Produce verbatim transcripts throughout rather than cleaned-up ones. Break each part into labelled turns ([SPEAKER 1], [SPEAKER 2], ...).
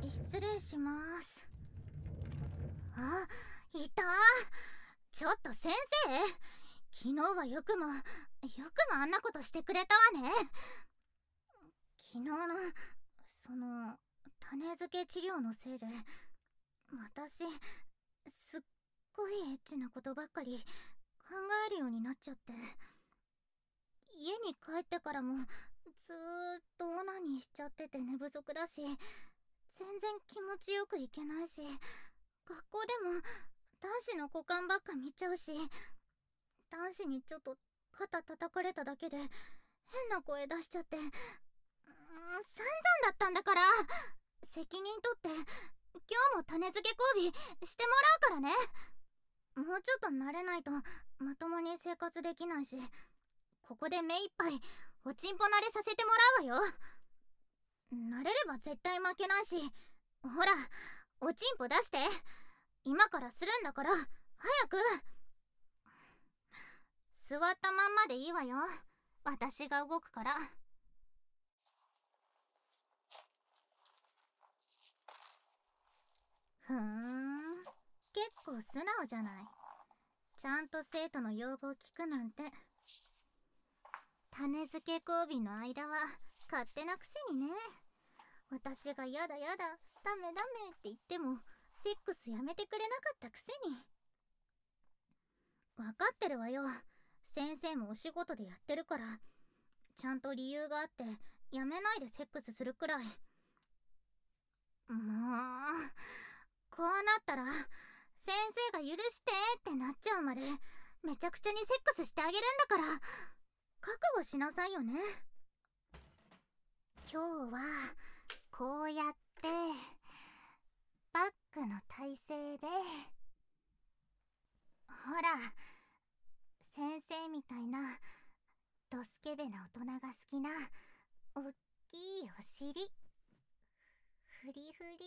[SPEAKER 1] 失礼します。あ、いた。ちょっと先生、昨日はよくもよくもあんなことしてくれたわね。昨日のその種付け治療のせいで私すっごいエッチなことばっかり考えるようになっちゃって、家に帰ってからもずーっとオナニーしちゃってて寝不足だし、全然気持ちよくいけないし、学校でも男子の股間ばっか見ちゃうし、男子にちょっと肩叩かれただけで変な声出しちゃって、うーん、散々だったんだから、責任取って今日も種付け交尾してもらうからね。もうちょっと慣れないとまともに生活できないし、ここで目いっぱいおちんぽ慣れさせてもらうわよ。慣れれば絶対負けないし、ほら、おちんぽ出して。今からするんだから、早く。座ったまんまでいいわよ。私が動くから。ふーん、結構素直じゃない。ちゃんと生徒の要望聞くなんて。種付け交尾の間は勝手なくせにね。私がやだやだ、ダメダメって言ってもセックスやめてくれなかったくせに。分かってるわよ。先生もお仕事でやってるから、ちゃんと理由があってやめないでセックスするくらい。もうこうなったら先生が許してってなっちゃうまでめちゃくちゃにセックスしてあげるんだから、覚悟しなさいよね。今日はこうやってバックの体勢で、ほら、先生みたいなドスケベな大人が好きなおっきいお尻、フリフリ。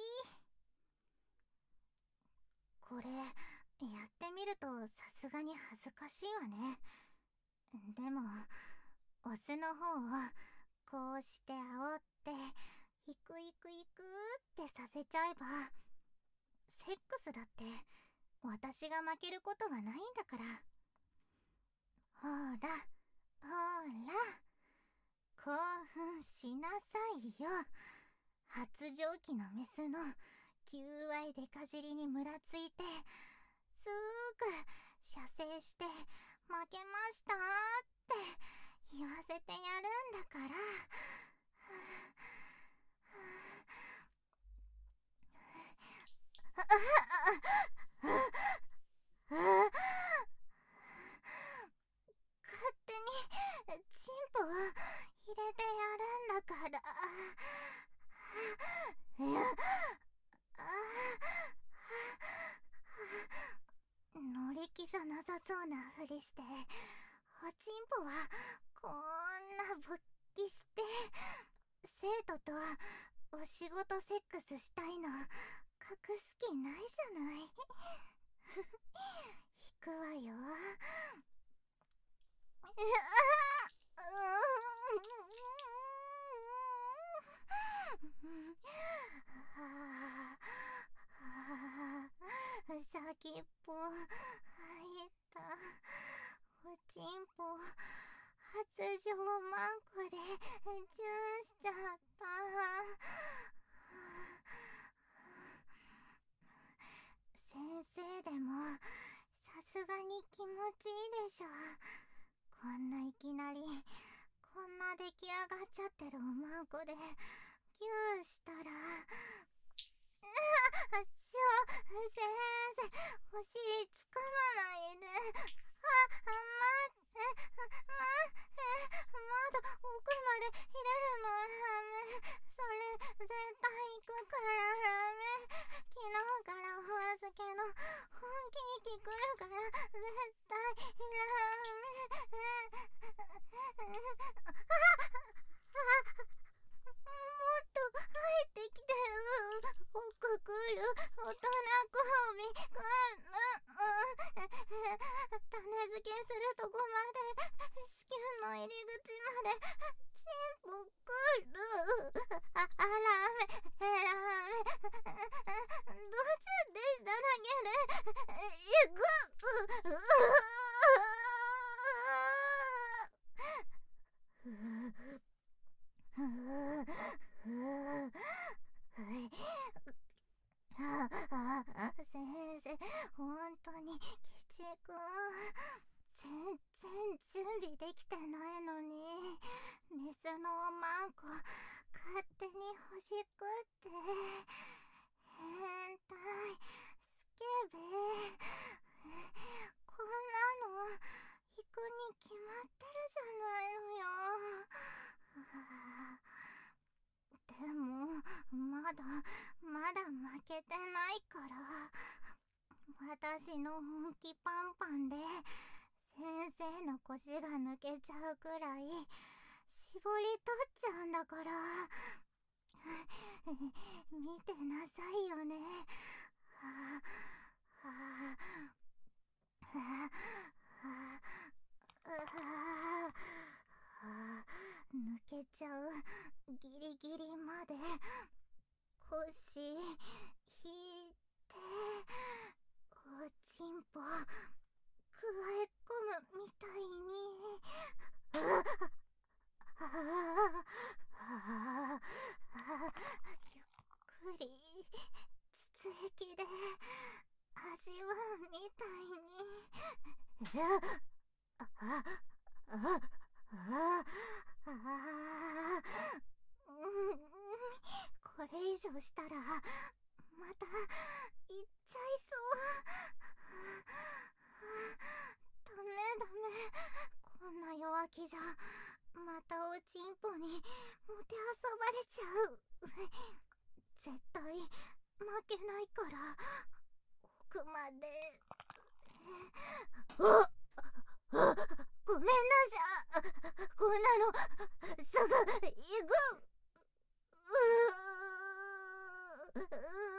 [SPEAKER 1] これやってみるとさすがに恥ずかしいわね。でもオスの方をこうして煽っていくいくいくってさせちゃえば、セックスだって私が負けることはないんだから。ほらほら、興奮しなさいよ。発情期のメスの求愛デカ尻にムラついてすぐ射精して負けましたって言わせてやるんだから。勝手にチンポを入れてやるんだから。いや、乗り気じゃなさそうなふりして、おちんぽはこんな勃起して生徒とお仕事セックスしたいの隠す気ないじゃない。引くわよ。先っぽ入ったおちんぽ、発情マンコでチューしちゃった。先生でもさすがに気持ちいいでしょ。こんないきなりこんな出来上がっちゃってるおまんこでギューしたら、ちょ、先生、お尻つかまないで。あ、待って、ま、え、まだ奥まで入れるのダメ。それ、絶対行くからダメ。昨日からお預けの本気息くるから絶対ダメ。もっと入ってきてる。奥来る。大人交尾来る。種付けするとこまで、子宮の入り口までチンポ来る。あ、あらめ、えらめ、 あああ、先生、本当に鬼畜全然準備できてないのにメスのおまんこ勝手にほじくって変態スケベこんなの行くに決まってるじゃないのよ。でもまだまだ負けてないから私の本気パンパンで先生の腰が抜けちゃうくらい絞り取っちゃうんだから見てなさいよね。はあはあはあはあ、抜けちゃうギリギリまで腰引いておちんぽくわえ込むみたいにああゆっくり膣液で味わうみたいにあああああうんこれ以上したらまた行っちゃいそう。ダメダメ、こんな弱気じゃまたおちんぽにもてあそばれちゃう。絶対負けないから奥まで。ああ、ごめんなさい。こんなのすぐ行く。うう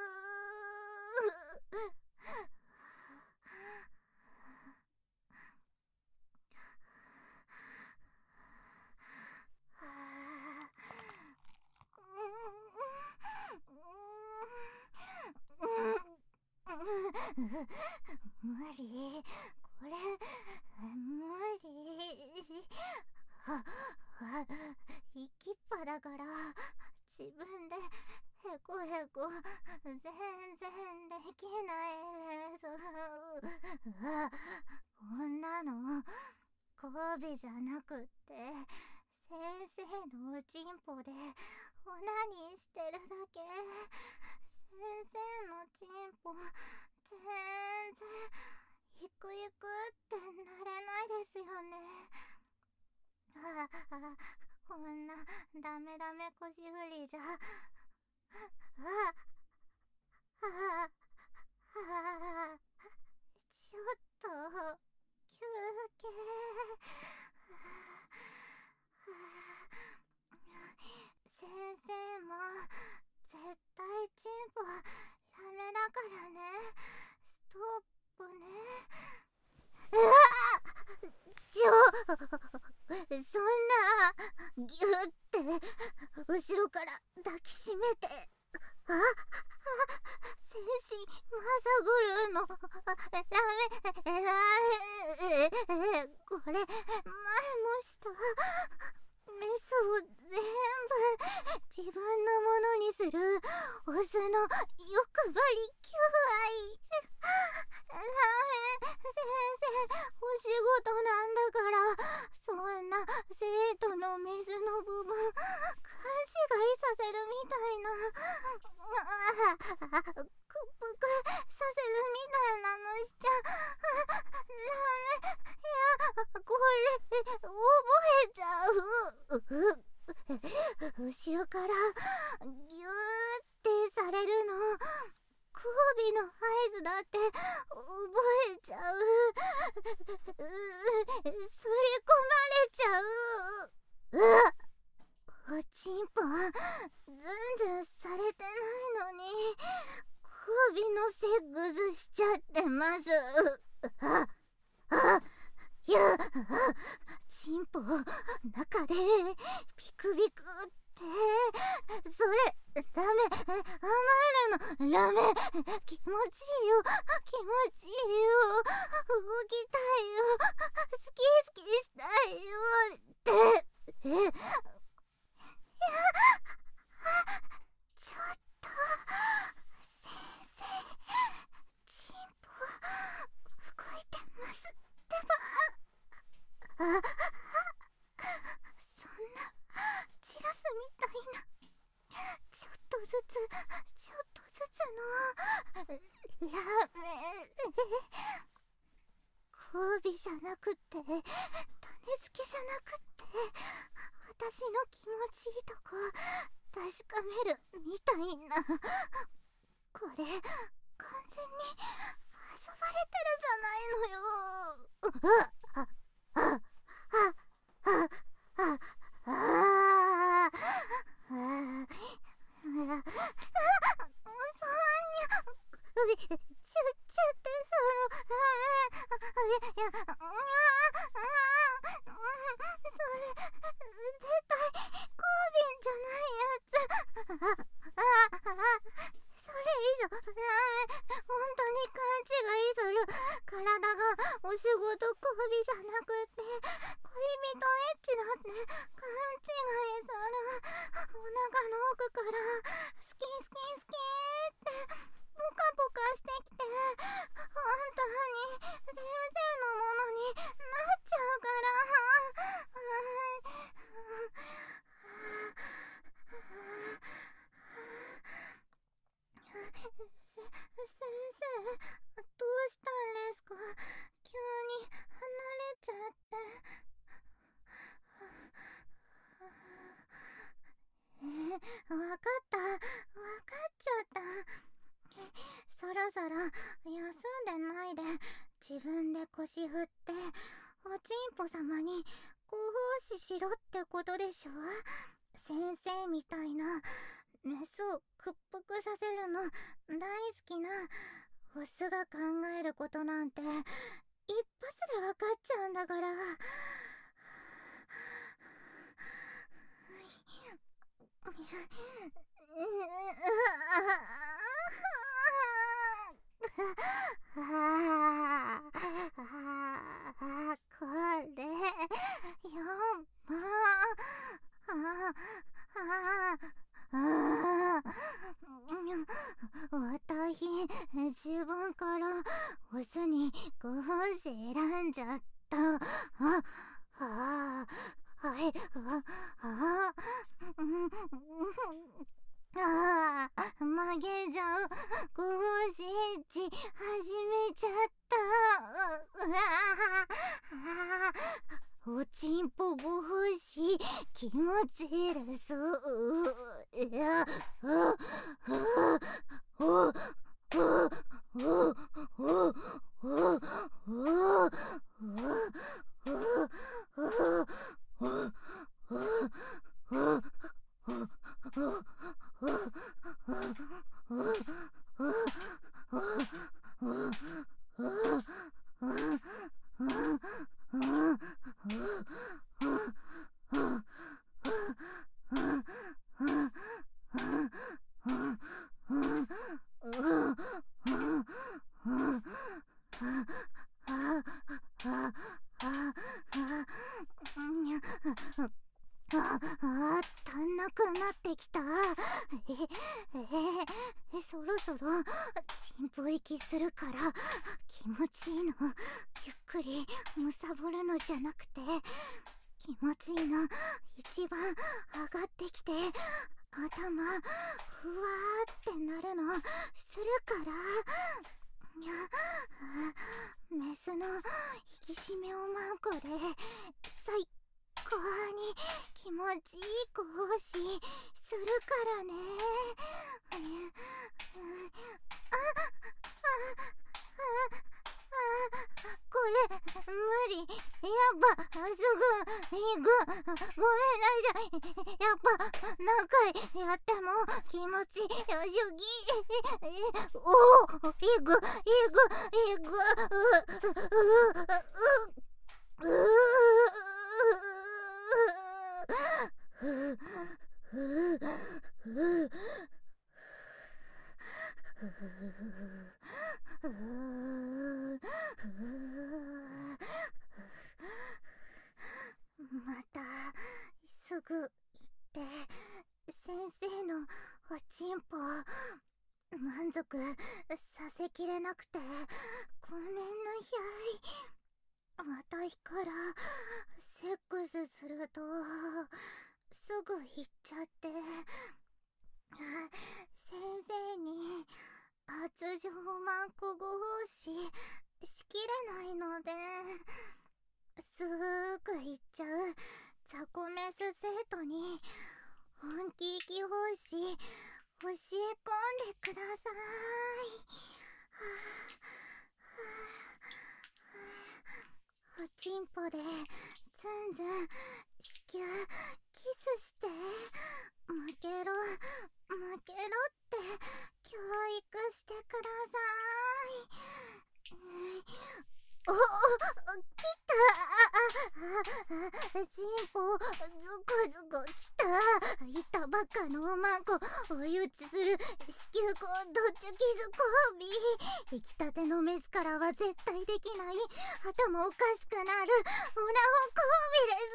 [SPEAKER 1] 無理、これ無理。ああ、息っぱだから自分でへこへこ全然できないです。あ、こんなの交尾じゃなくって先生のおちんぽでオナニーしてるだけ。先生のちんぽ全然いくいくってなれないですよね。ああ、こんなダメダメ腰振りじゃああああ、ちょっと休憩。先生も絶対チンポダメだからね。ストップね。うわっ、ちょそんなギュって後ろから抱きしめて、ああ、全身まさぐるのダメ、えこれ前もしたメスを全部自分のものにするオスの欲張り求愛。ダメ、先生お仕事なんだからそんな生徒のメスの部分勘違いさせるみたいな、ああ、屈服させるみたいなのしちゃダメ。いや、これ覚えちゃう。後ろからギューってされるの交尾の合図だって覚えちゃう。すり込まれちゃう。うわ、おちんぽズンズンされてないのに交尾のセックスしちゃってます。ああ、いや、チンポ中でピクピクってそれダメ、甘えるのダメ。気持ちいいよ、気持ちいいよ、動きたいよ、好き好きしたいよって。え、いや、ちょっとつちょっとずつのラメ交尾じゃなくって種付けじゃなくって私の気持ちいいとこ確かめるみたいな。これ完全に遊ばれてるじゃないのよ。あああああああああそんにゃ首ちゅっちゃってそのいやそれ絶対コービンじゃないやつ。あああそれ以上ダメ。本当に勘違いする。体がお仕事交尾じゃなくて恋人エッチだって勘違いする。お腹の奥からスキンスキンスキンってポカポカしてきて本当に先生のものになっちゃうから。せ先生どうしたんですか？急に離れちゃって。えー、わかったわかっちゃった。そろそろ休んでないで自分で腰振っておちんぽ様にご奉仕しろってことでしょ。先生みたいなメスを屈服させるの大好きなオスが考えることなんて一発で分かっちゃうんだから。これやば私自分からオスにご奉仕選んじゃった。ああはいああああ曲げじゃう。ご奉仕エッチ始めちゃった。うわあおちんぽご奉仕気持ちいいです。いやあああおおおおおおああ、足んなくなってきた。え、え、そろそろチンポ息するから気持ちいいの。ゆっくりむさぼるのじゃなくて気持ちいいの一番上がってきて頭ふわーってなるのするから。いやメスの引き締めおまんこで最高に気持ちいいご奉仕するからね。あああこれ無理。やっぱすぐ行く。ごめんなさい。やっぱ何回やっても気持ちよしぎ。おお行く行く行く。ううううふふふまたすぐ行って先生のおちんぽ満足させきれなくてごめんなさい。私からセックスするとすぐ行っちゃってしきれないのですぐ行っちゃうザコメス生徒に本気息奉仕教え込んでください。はぁはぁはぁ、おちんぽでズンズン子宮キスして負けろ負けろって教育してください。おお、きた。チンポズコズコきた。いたばっかのおまんこ追い打ちする子宮口ドッチュキズ交尾。出来たてのメスからは絶対できない頭おかしくなるオナホ交尾です。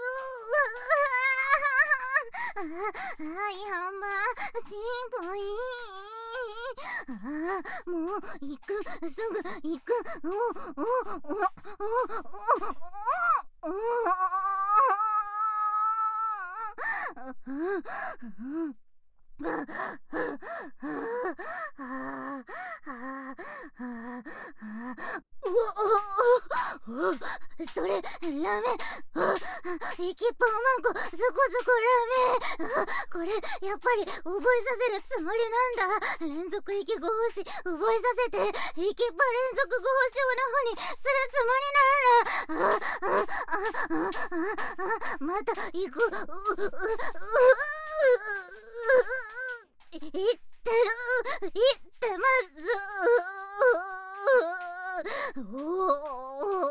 [SPEAKER 1] ああ、やばチンポいい。ああ、もう行くすぐ行く。おおおおおおおそれラメ。エキパオマンコそこそこラメ。これやっぱり覚えさせるつもりなんだ。連続息ご奉仕覚えさせてエキパ連続ご奉仕オナホにするつもりなんだ。ああああ、また行く。ううういってるいってます。おお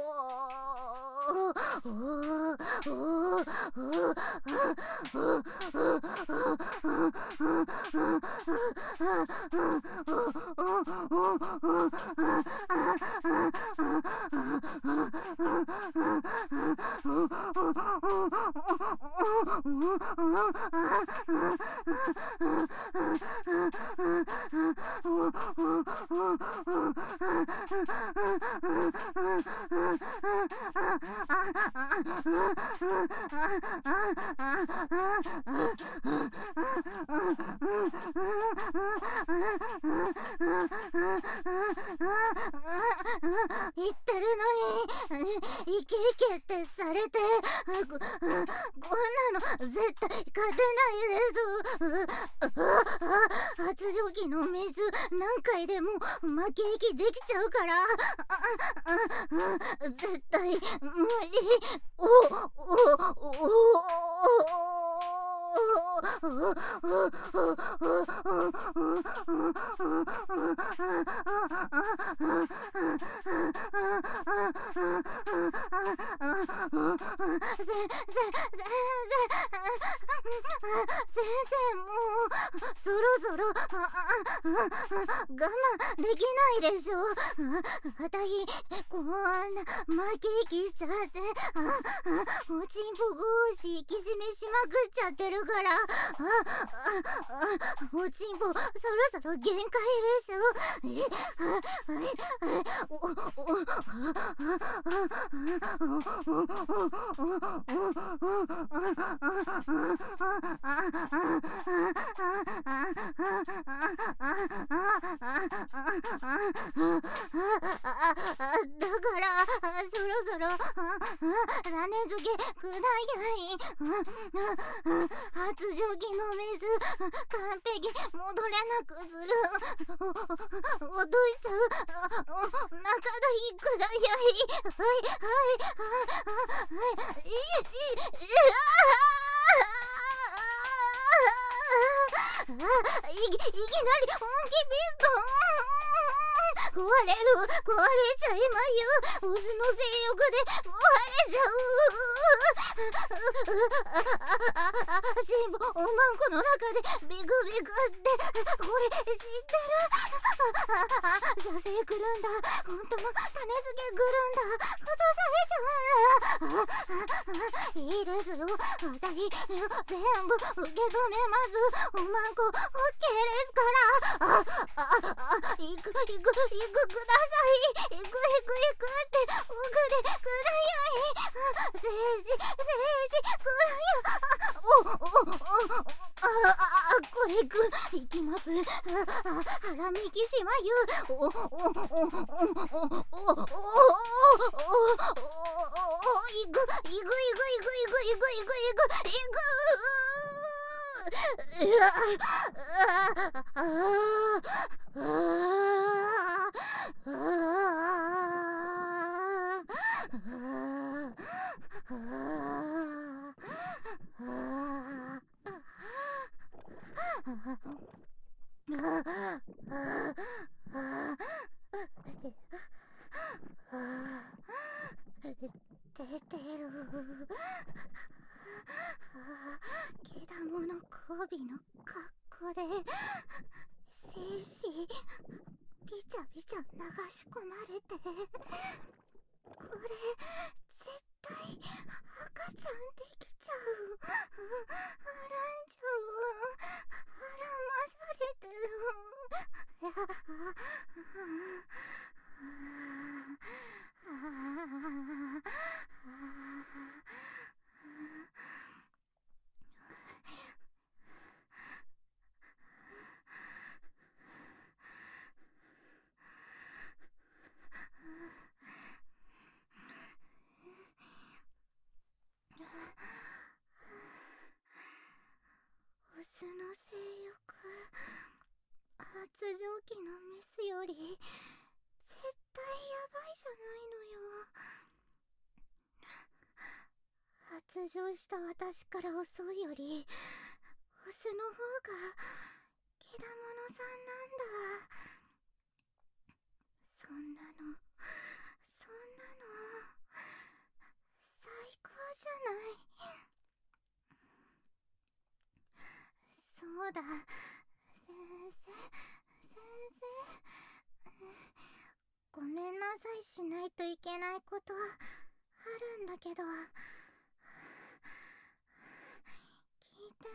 [SPEAKER 1] 言ってるのにイケイケってされてこ、こんなの絶対勝てないです。発情期のメス何回でも負け息できちゃうから絶対無理。おおおお先生、もうそろそろ我慢できないでしょ。あたひこんな負け息しちゃっておちんぽご奉仕きしめしまくっちゃってるから、おちんぽそろそろ限界でしょ。おおだからそろそろ種付けくだやい。発情期のメス完璧戻れなくする。落としちゃう中だひくだやい。はいはいはいいいいきなり本気ピストン壊れる壊れちゃいまゆ。オスの性欲で壊れちゃう。チンポおまんこの中でビクビクってこれ知ってる。射精くるんだ。本当の種付けくるんだ。落とされちゃう。いいですよ。あたり全部受け止めます。おまんこオッケーですから。あああ行く行く行くください。行く行く行くって奥でくだやい。政治政治くだや。おおおおああ、これぐいきます。あ、腹右しまゆ。おおおおおおおおおおおいぐいぐいぐいぐいぐいぐいぐいぐいぐうわあああ出てる。けだもの交尾の格好で精子びちゃびちゃ流し込まれて、これ絶対赤ちゃんできちゃう。あらんちゃう。あらまされてる。オスの性欲、発情期のメスより絶対ヤバいじゃないのよ。発情した私から襲うよりオスの方がけだものさんなんだ。そんなのそんなの最高じゃない。そうだ、先生先生、ごめんなさいしないといけないことあるんだけど、聞いて。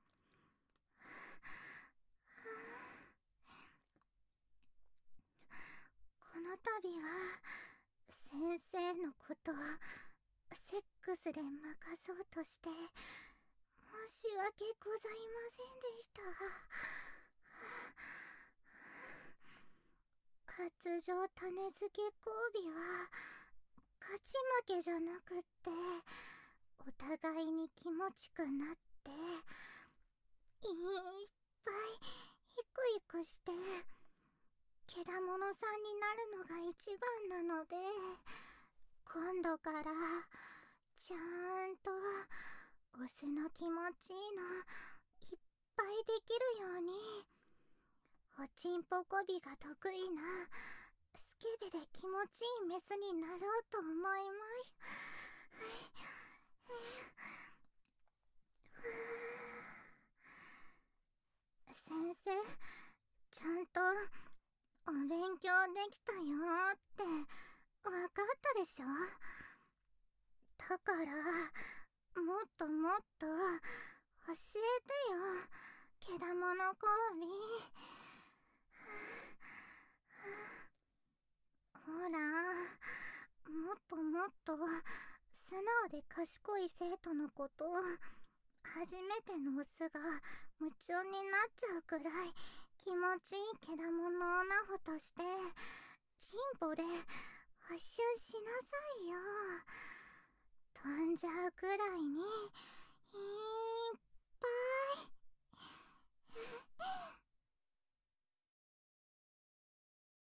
[SPEAKER 1] この度は先生のことセックスで任そうとして申し訳ございませんでした。発情種付け交尾は勝ち負けじゃなくってお互いに気持ちくなっていっぱいヒクヒクしてけだものさんになるのが一番なので、今度からちゃんとオスの気持ちいいのいっぱいできるようにおちんぽこびが得意なスケベで気持ちいいメスになろうと思います。先生、ちゃんとお勉強できたよーってわかったでしょ。だからもっともっと教えてよ、けだもの交尾。ほら、もっともっと素直で賢い生徒のことを初めてのオスが夢中になっちゃうくらい気持ちいいけだものオナホとしてチンポで発信しなさいよ。飛んじゃうくらいにいっぱい